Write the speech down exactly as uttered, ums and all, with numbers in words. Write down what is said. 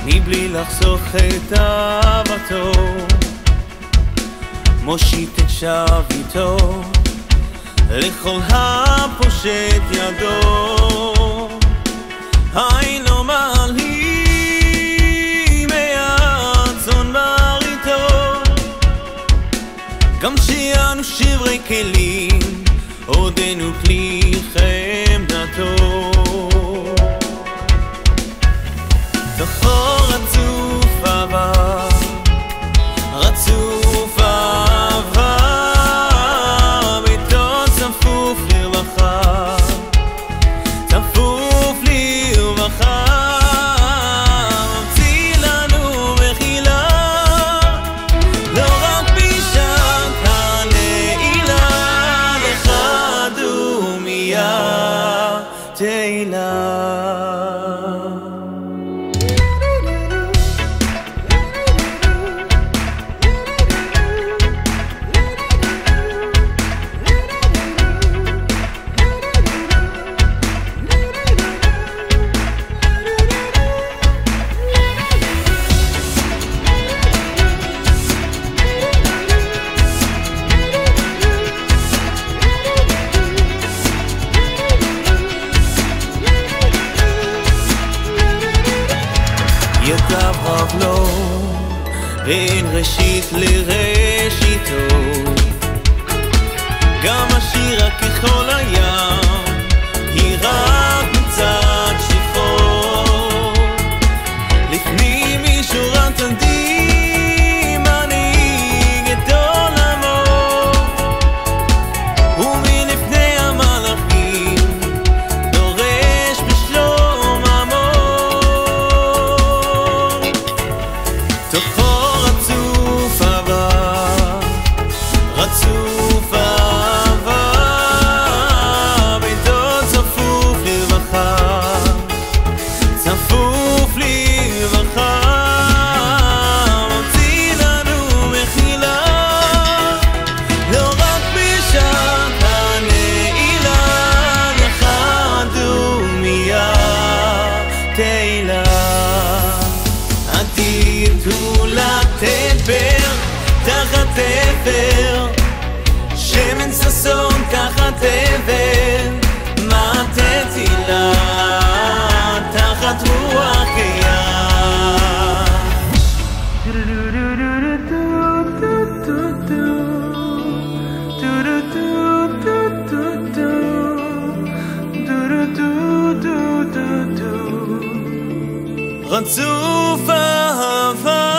מבלי לחסוך את אהבתו, מושיט את שביתו לכל הפושט ידו. היינו מעלים מהצאן מרעיתו, גם שיענו שברי כלים עודנו כלי חמדתו. תוכו רצוף אהבה, רצוף אהבה, ביתו צפוף לרווחה, צפוף לרווחה. ממציא לנו מחילה, לא רק בשעת הנעילה, לך דומיה תהילה. ידיו רב לו בין ראשית לראשיתו, גם השירה ככל הים היא רק מצד שפרו. לפנים משורת הדין מנהיג את עולמו, ומלפני המלאכים דורש בשלום עמו. תוכו רצוף אהבה, רצוף אהבה, ביתו צפוף לרווחה, צפוף לרווחה. ממציא לנו מחילה, לא רק בשעת הנעילה, לך דומיה תהילה. עתיד הוא לתבר תחת עבר, שמן ששון תחת עבר, מטה תהילה תחת רוח רצוף אהבה.